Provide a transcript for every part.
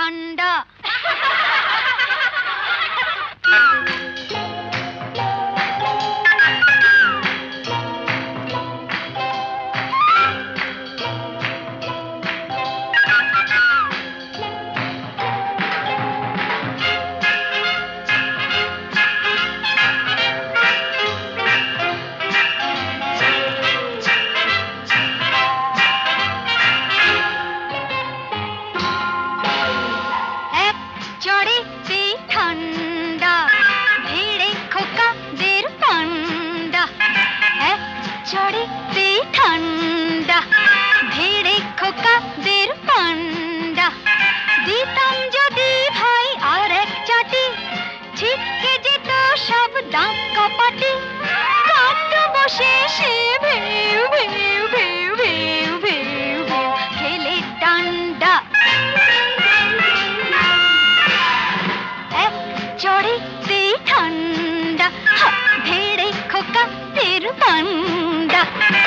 ঠান্ডা। ঠান্ডা ভিড়ে খোকাদের পান্ডা দিতাম যদি ভাই আর এক চাটি ছিটকে যেত সব দাঁত কপাটি কাঁদ বসে সে ভেউ ভেউ ভেউ ভেউ ভেউ ভেউ খেলে ডান্ডা এক চড়েতে ঠান্ডা ভিড়ে খোকাদের পান্ডা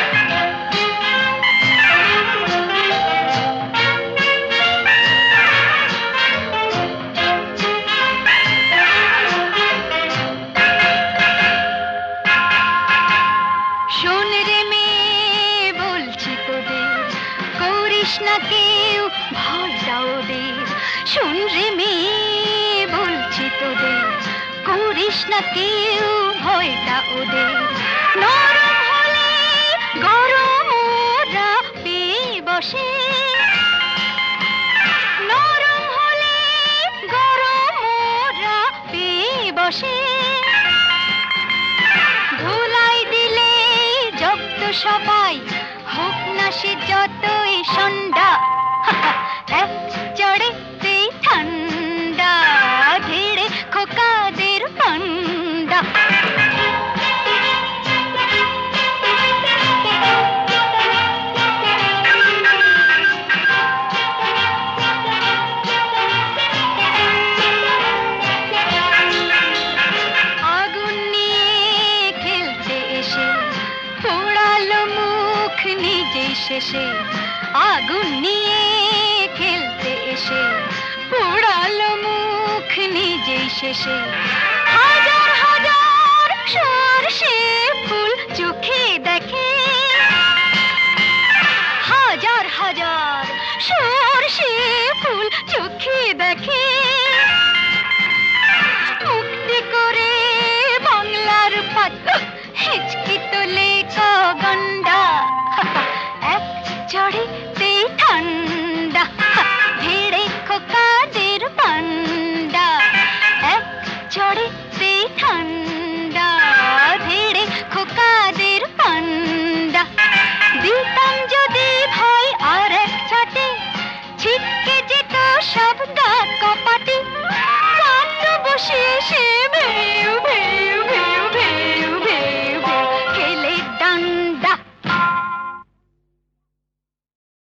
না কেউ ভয়টা ওদের শুন রে মেয়ে বলছি তোদের করিস না কেউ ভয়টা ওদের নরম হলে গরম ওরা পেয়ে বসে নরম হলে গরম ওরা পেয়ে বসে ধুলাই দিলে জব্দ সবাই হোক না সে যতই সন্ধ্যা এক চড়েতে ঠান্ডা ধীরে খোকাদের পান্ডা আগুন নিয়ে খেলতে এসে পোড়ালো মুখ নিজেই শেষে আগুন নিয়ে খেলতে এসে পোড়ালো মুখ নিজেই শেষে হাজার হাজার সরষে ফুল চোখে দেখে হাজার হাজার সরষে ফুল চোখে দেখে মুক্তি করে বাংলার পাত হেঁচকি তোলে গন্ডা এক চড়েতে ঠান্ডা ভিড়ে খোকাদের পান্ডা এক চড়েতে ঠান্ডা ভিড়ে খোকাদের পান্ডা দিতাম